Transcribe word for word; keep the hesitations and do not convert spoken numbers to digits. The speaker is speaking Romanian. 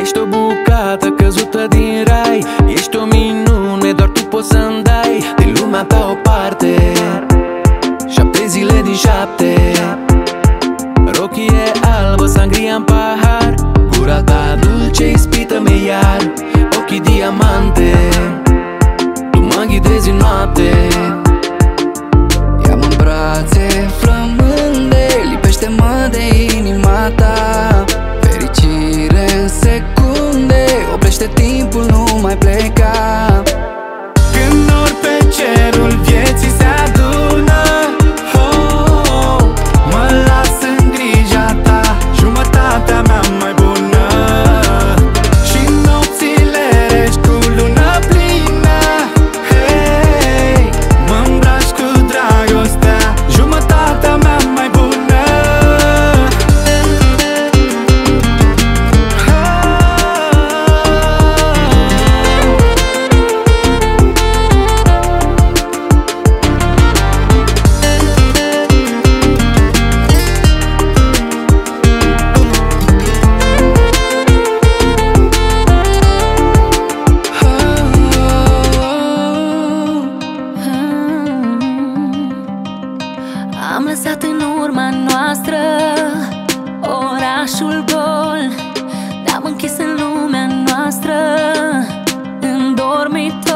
Ești o bucată căzută din rai, ești o minune, doar tu poți să-mi dai din lumea ta o parte. Șapte zile din șapte, rochie albă, sangria în pahar, gura ta dulce, ispită-mi iar, ochii diamante, tu mă ghidezi în noapte. Ia-mă în brațe, flămânde, lipește-mă de inima ta. Fericire în secunde, oprește timpul, nu mai pleca. Când nori pe cerul vieții se adună, oh, oh, mă las în grija ta, jumătatea mea mai bună. Și nopțile reci cu lună plină, hey, mă îmbraci cu dragostea, jumătatea mea mai bună. Am lăsat în urma noastră orașul gol, ne-am închis în lumea noastră, în dormitor.